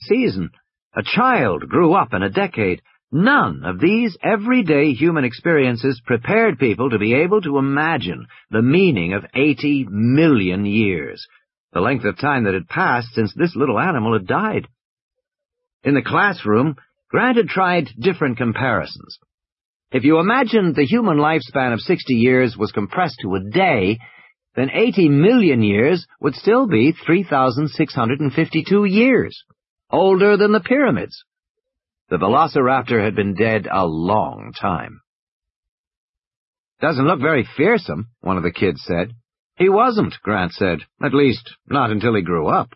season. A child grew up in a decade. None of these everyday human experiences prepared people to be able to imagine the meaning of 80 million years, the length of time that had passed since this little animal had died. In the classroom, Grant had tried different comparisons. If you imagined the human lifespan of 60 years was compressed to a day, then 80 million years would still be 3,652 years, older than the pyramids. The velociraptor had been dead a long time. "Doesn't look very fearsome," one of the kids said. "He wasn't," Grant said. "At least, not until he grew up."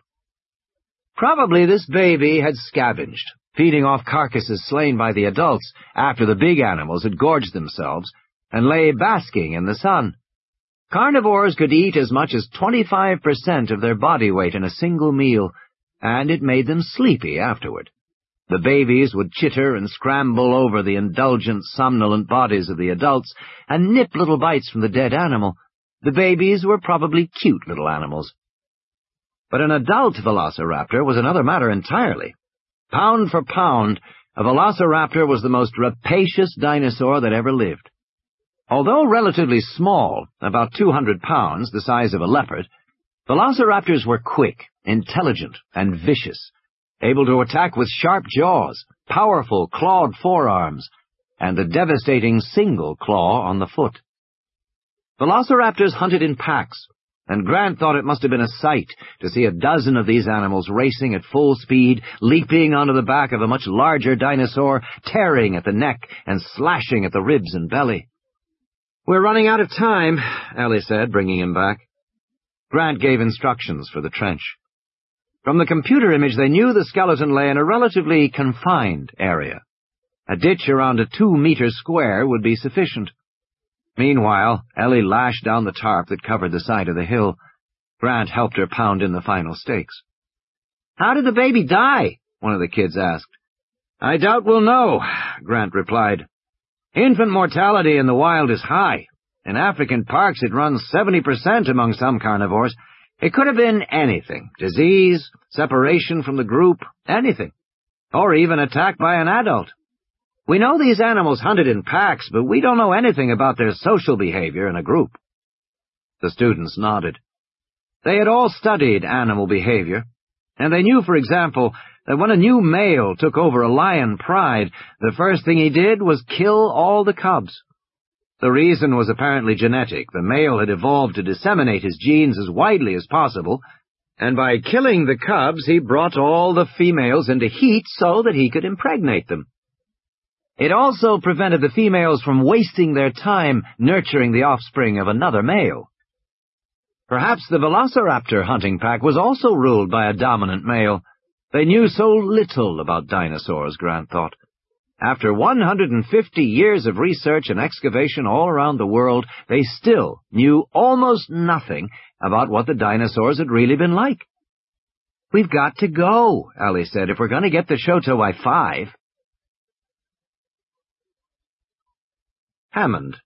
Probably this baby had scavenged, feeding off carcasses slain by the adults after the big animals had gorged themselves, and lay basking in the sun. Carnivores could eat as much as 25% of their body weight in a single meal, and it made them sleepy afterward. The babies would chitter and scramble over the indulgent, somnolent bodies of the adults and nip little bites from the dead animal. The babies were probably cute little animals. But an adult velociraptor was another matter entirely. Pound for pound, a velociraptor was the most rapacious dinosaur that ever lived. Although relatively small, about 200 pounds, the size of a leopard, velociraptors were quick, intelligent, and vicious, able to attack with sharp jaws, powerful clawed forearms, and the devastating single claw on the foot. Velociraptors hunted in packs, and Grant thought it must have been a sight to see a dozen of these animals racing at full speed, leaping onto the back of a much larger dinosaur, tearing at the neck and slashing at the ribs and belly. "We're running out of time," Ellie said, bringing him back. Grant gave instructions for the trench. From the computer image, they knew the skeleton lay in a relatively confined area. A ditch around a 2-meter square would be sufficient. Meanwhile, Ellie lashed down the tarp that covered the side of the hill. Grant helped her pound in the final stakes. "How did the baby die?" one of the kids asked. "I doubt we'll know," Grant replied. "Infant mortality in the wild is high. In African parks it runs 70% among some carnivores. It could have been anything: disease, separation from the group, anything. Or even attack by an adult. We know these animals hunted in packs, but we don't know anything about their social behavior in a group." The students nodded. They had all studied animal behavior, and they knew, for example, that when a new male took over a lion pride, the first thing he did was kill all the cubs. The reason was apparently genetic. The male had evolved to disseminate his genes as widely as possible, and by killing the cubs he brought all the females into heat so that he could impregnate them. It also prevented the females from wasting their time nurturing the offspring of another male. Perhaps the velociraptor hunting pack was also ruled by a dominant male. They knew so little about dinosaurs, Grant thought. After 150 years of research and excavation all around the world, they still knew almost nothing about what the dinosaurs had really been like. "We've got to go," Ellie said, "if we're going to get the show to by 5. Hammond.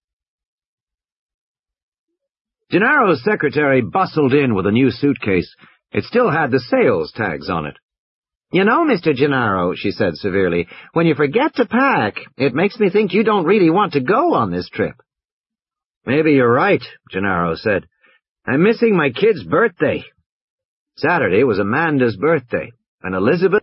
Gennaro's secretary bustled in with a new suitcase. It still had the sales tags on it. "You know, Mr. Gennaro," she said severely, "when you forget to pack, it makes me think you don't really want to go on this trip." "Maybe you're right," Gennaro said. "I'm missing my kid's birthday." Saturday was Amanda's birthday, and Elizabeth